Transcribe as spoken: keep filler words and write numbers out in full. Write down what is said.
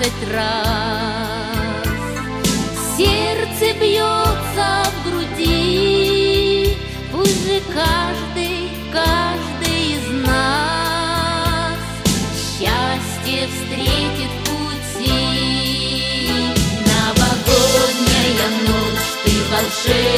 двадцать раз. Сердце бьется в груди, пусть же каждый, каждый из нас счастье встретит в пути. Новогодняя ночь, ты волшебная,